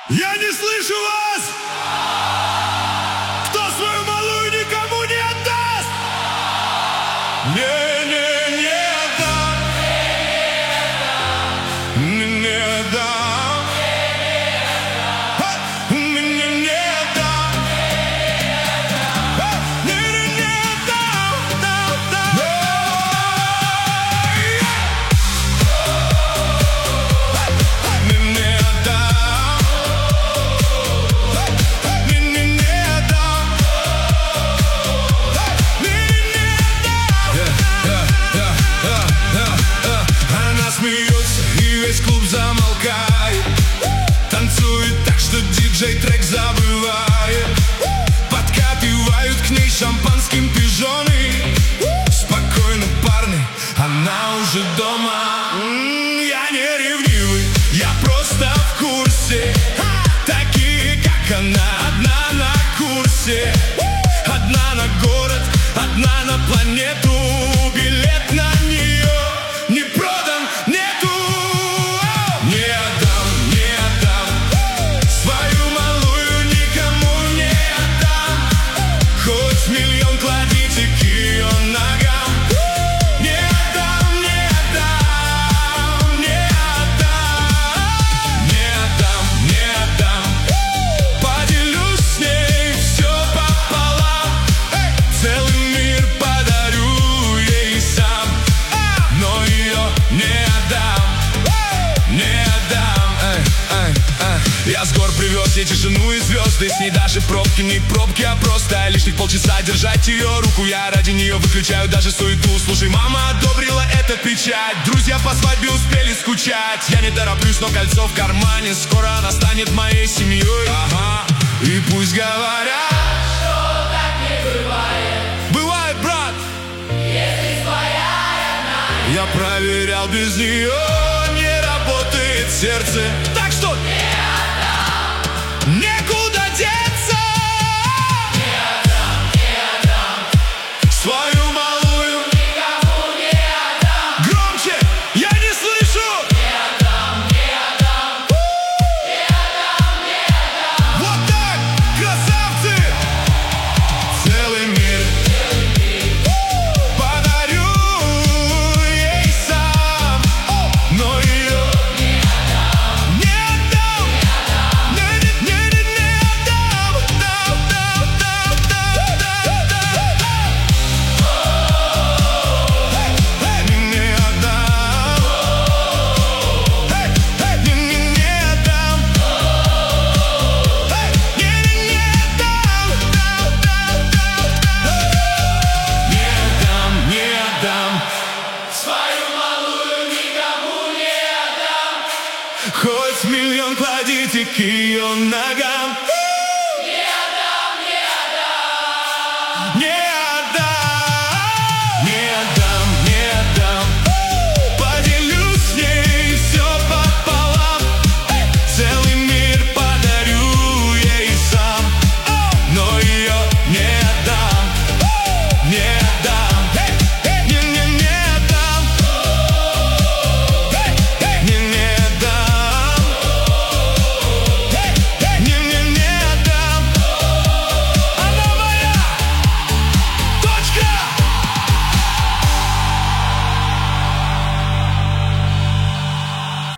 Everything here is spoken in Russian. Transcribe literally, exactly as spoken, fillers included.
Я не слышу вас! Кто свою малую никому не отдаст? Не, не, не отдам. Не, не отдам. Не, не, не отдам. Не, не, не отдам. Дам, дам. Не, не отдам. Не, не, не отдам. Не, не отдам. Она смеется, и весь клуб замолкает. Танцует так, что диджей трек забывает. Подкатывают к ней шампанским пижоны. Спокойно, парни, она уже дома. М, Я не ревнивый, я просто в курсе. Такие, как она, одна на курсе. Одна на город, одна на планету. Билет на нее не продан, нету. Не отдам, не отдам. Свою малую никому не отдам. Хоть миллион кладите к ее ногам. Не отдам, не отдам, не отдам. Не отдам, не отдам. Поделюсь с ней все пополам. Целый мир подарю ей сам. Но ее не отдам, не отдам. Эй, эй, эй. Я с гор привез ей тишину и звезды. С ней даже пробки, не пробки, а просто лишних полчаса держать ее руку. Я ради нее выключаю даже суету. Слушай, мама одобрила этот печать. Друзья по свадьбе успели скучать. Я не тороплюсь, но кольцо в кармане. Скоро она станет моей семьей. Ага, и пусть говорят, Что так не бывает, бывает, брат. если своя родная. Я проверял, без нее не работает сердце. Так что некуда деться. Не отдам, не отдам, Свою малую никому не отдам. громче, я не слышу. Не отдам, не отдам, не отдам, не отдам. Вот так, красавцы. Целый мир подарю ей сам. Но ее не отдам. Не, не, не, не отдам. Дам, дам, дам, дам, дам, дам. Не, не отдам. Не, не, не отдам. Не, не, не отдам. Дам, дам, дам, дам. Не отдам, не отдам. Свою малую никому не отдам. Хоть миллион кладите к ее ногам.